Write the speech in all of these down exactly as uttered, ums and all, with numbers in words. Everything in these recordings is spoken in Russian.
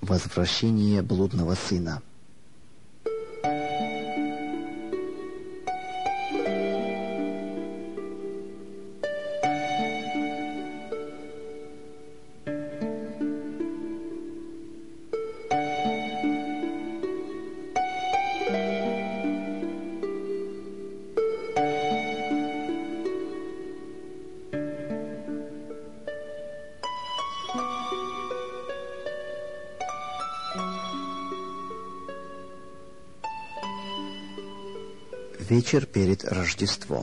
Возвращение блудного сына. Вечер перед Рождеством.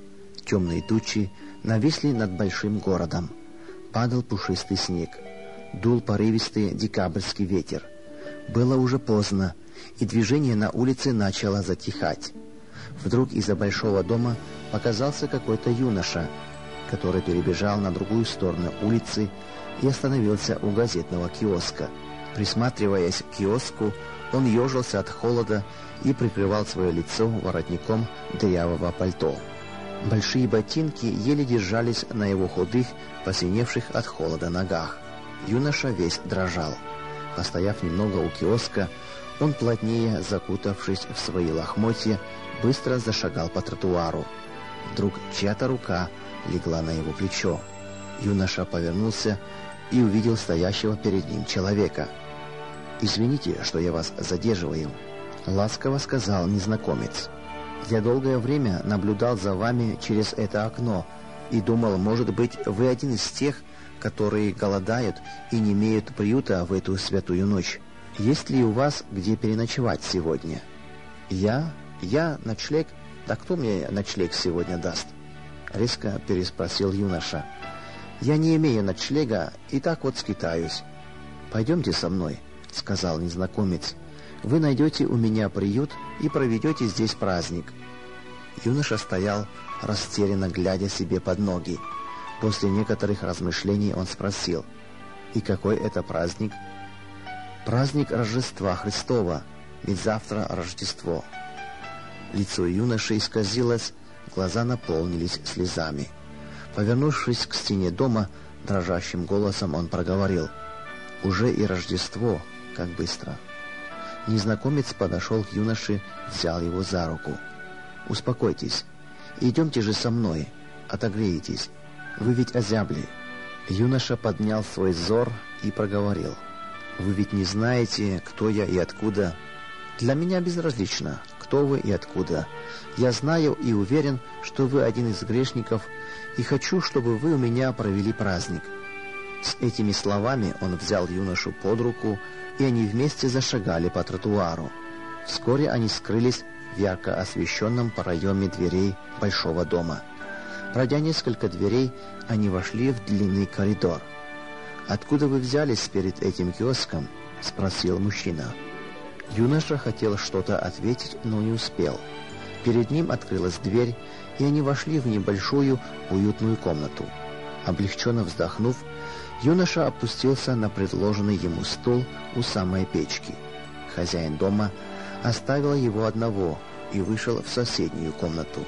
Темные тучи нависли над большим городом. Падал пушистый снег. Дул порывистый декабрьский ветер. Было уже поздно, и движение на улице начало затихать. Вдруг из-за большого дома показался какой-то юноша, который перебежал на другую сторону улицы и остановился у газетного киоска. Присматриваясь к киоску, он ежился от холода и прикрывал свое лицо воротником дырявого пальто. Большие ботинки еле держались на его худых, посиневших от холода ногах. Юноша весь дрожал. Постояв немного у киоска, он, плотнее закутавшись в свои лохмотья, быстро зашагал по тротуару. Вдруг чья-то рука легла на его плечо. Юноша повернулся и увидел стоящего перед ним человека. «Извините, что я вас задерживаю», — ласково сказал незнакомец. «Я долгое время наблюдал за вами через это окно и думал, может быть, вы один из тех, которые голодают и не имеют приюта в эту святую ночь. Есть ли у вас где переночевать сегодня?» «Я? Я? Ночлег? Да кто мне ночлег сегодня даст?» — резко переспросил юноша. «Я не имею ночлега и так вот скитаюсь». «Пойдемте со мной», — сказал незнакомец. «Вы найдете у меня приют и проведете здесь праздник». Юноша стоял, растерянно глядя себе под ноги. После некоторых размышлений он спросил: «И какой это праздник?» «Праздник Рождества Христова, ведь завтра Рождество». Лицо юноши исказилось, глаза наполнились слезами. Повернувшись к стене дома, дрожащим голосом он проговорил: «Уже и Рождество, как быстро». Незнакомец подошел к юноше, взял его за руку. «Успокойтесь. Идемте же со мной. Отогреетесь. Вы ведь озябли». Юноша поднял свой взор и проговорил: «Вы ведь не знаете, кто я и откуда». «Для меня безразлично, кто вы и откуда. Я знаю и уверен, что вы один из грешников, и хочу, чтобы вы у меня провели праздник». С этими словами он взял юношу под руку, и они вместе зашагали по тротуару. Вскоре они скрылись в ярко освещенном проеме дверей большого дома. Пройдя несколько дверей, они вошли в длинный коридор. «Откуда вы взялись перед этим киоском?» — спросил мужчина. Юноша хотел что-то ответить, но не успел. Перед ним открылась дверь, и они вошли в небольшую уютную комнату. Облегченно вздохнув, юноша опустился на предложенный ему стул у самой печки. Хозяин дома оставил его одного и вышел в соседнюю комнату.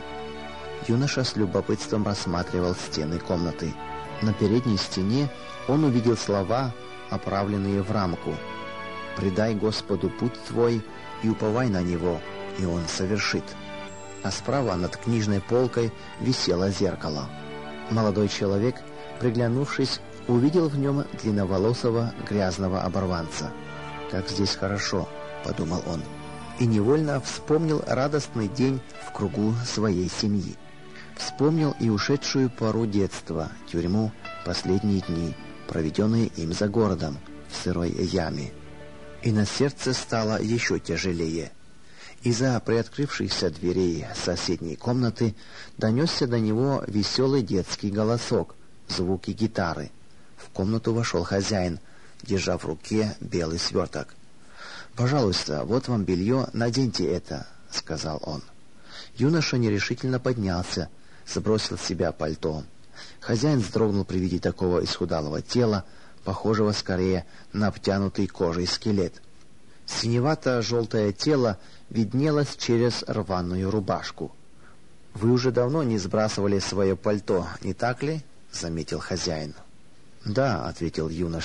Юноша с любопытством рассматривал стены комнаты. На передней стене он увидел слова, оправленные в рамку: «Предай Господу путь твой и уповай на Него, и Он совершит». А справа над книжной полкой висело зеркало. Молодой человек, приглянувшись, увидел в нем длинноволосого грязного оборванца. «Как здесь хорошо», — подумал он, и невольно вспомнил радостный день в кругу своей семьи. Вспомнил и ушедшую пору детства, тюрьму, последние дни, проведенные им за городом, в сырой яме. И на сердце стало еще тяжелее. Из-за приоткрывшихся дверей соседней комнаты донесся до него веселый детский голосок, звуки гитары. В комнату вошел хозяин, держа в руке белый сверток. «Пожалуйста, вот вам белье, наденьте это», — сказал он. Юноша нерешительно поднялся, сбросил с себя пальто. Хозяин вздрогнул при виде такого исхудалого тела, похожего скорее на обтянутый кожей скелет. Синевато-желтое тело виднелось через рваную рубашку. «Вы уже давно не сбрасывали свое пальто, не так ли?» — заметил хозяин. «Да», — ответил юноша, —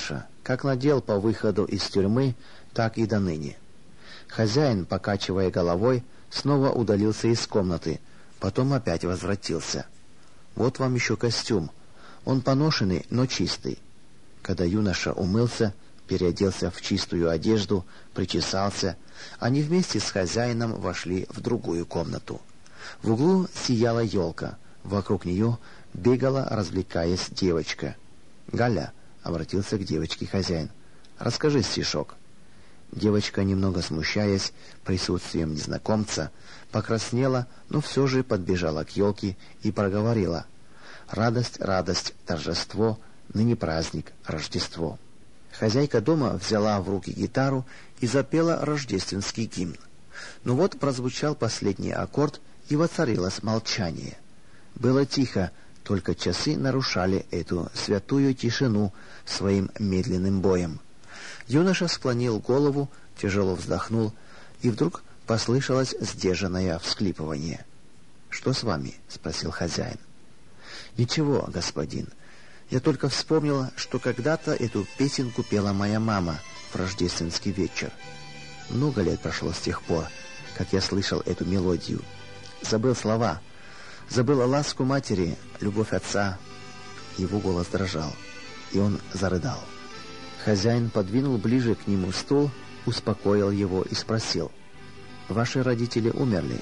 как надел по выходу из тюрьмы, так и до ныне. Хозяин, покачивая головой, снова удалился из комнаты, потом опять возвратился. «Вот вам еще костюм. Он поношенный, но чистый». Когда юноша умылся, переоделся в чистую одежду, причесался, они вместе с хозяином вошли в другую комнату. В углу сияла елка, вокруг нее бегала, развлекаясь, девочка. «Галя», — обратился к девочке хозяин, — «расскажи стишок». Девочка, немного смущаясь присутствием незнакомца, покраснела, но все же подбежала к елке и проговорила: «Радость, радость, торжество, ныне праздник, Рождество». Хозяйка дома взяла в руки гитару и запела рождественский гимн. Но вот прозвучал последний аккорд, и воцарилось молчание. Было тихо, только часы нарушали эту святую тишину своим медленным боем. Юноша склонил голову, тяжело вздохнул, и вдруг послышалось сдержанное всхлипывание. «Что с вами?» — спросил хозяин. «Ничего, господин. Я только вспомнил, что когда-то эту песенку пела моя мама в рождественский вечер. Много лет прошло с тех пор, как я слышал эту мелодию. Забыл слова, забыл ласку матери, любовь отца». Его голос дрожал, и он зарыдал. Хозяин подвинул ближе к нему стул, успокоил его и спросил: «Ваши родители умерли?»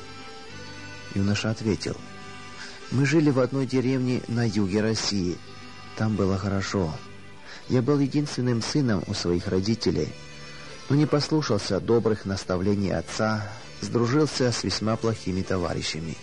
Юноша ответил: «Мы жили в одной деревне на юге России. Там было хорошо. Я был единственным сыном у своих родителей, но не послушался добрых наставлений отца, сдружился с весьма плохими товарищами,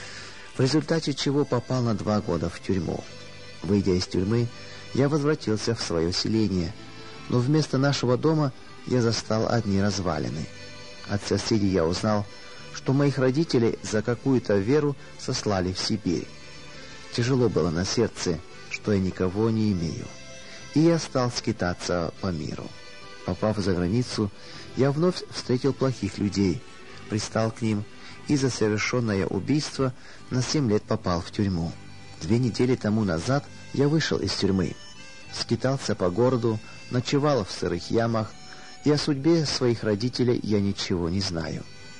в результате чего попал на два года в тюрьму. Выйдя из тюрьмы, я возвратился в свое селение, но вместо нашего дома я застал одни развалины. От соседей я узнал, что моих родителей за какую-то веру сослали в Сибирь. Тяжело было на сердце, что я никого не имею, и я стал скитаться по миру. Попав за границу, я вновь встретил плохих людей, пристал к ним и за совершенное убийство на семь лет попал в тюрьму. Две недели тому назад я вышел из тюрьмы, скитался по городу, ночевал в сырых ямах, и о судьбе своих родителей я ничего не знаю».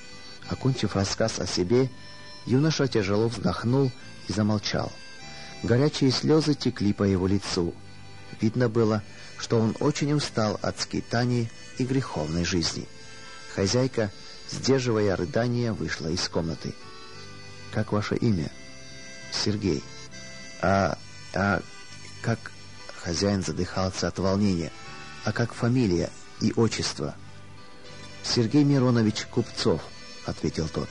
Окончив рассказ о себе, юноша тяжело вздохнул и замолчал. Горячие слезы текли по его лицу. Видно было, что он очень устал от скитаний и греховной жизни. Хозяйка, сдерживая рыдания, вышла из комнаты. «Как ваше имя?» «Сергей». «А... а... как...» Хозяин задыхался от волнения. «А как фамилия и отчество?» «Сергей Миронович Купцов», — ответил тот.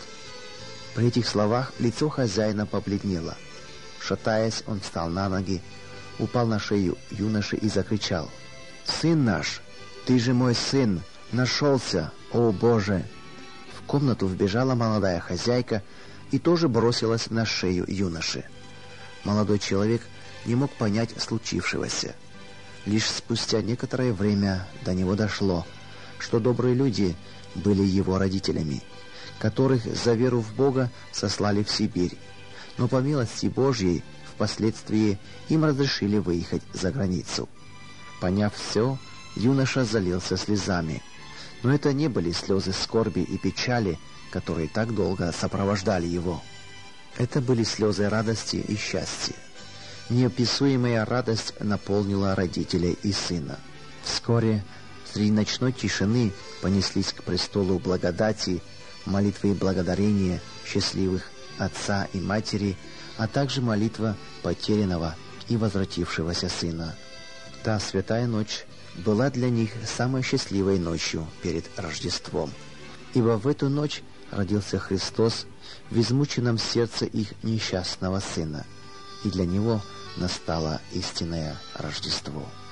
При этих словах лицо хозяина побледнело. Шатаясь, он встал на ноги, упал на шею юноши и закричал: «Сын наш! Ты же мой сын! Нашелся! О, Боже!» В комнату вбежала молодая хозяйка и тоже бросилась на шею юноши. Молодой человек не мог понять случившегося. Лишь спустя некоторое время до него дошло, что добрые люди были его родителями, которых за веру в Бога сослали в Сибирь, но по милости Божьей впоследствии им разрешили выехать за границу. Поняв все, юноша залился слезами, но это не были слезы скорби и печали, которые так долго сопровождали его. Это были слезы радости и счастья. Неописуемая радость наполнила родителей и сына. Вскоре среди ночной тишины понеслись к престолу благодати молитвы и благодарения счастливых отца и матери, а также молитва потерянного и возвратившегося сына. Та святая ночь была для них самой счастливой ночью перед Рождеством, ибо в эту ночь родился Христос в измученном сердце их несчастного сына, и для него настало истинное Рождество.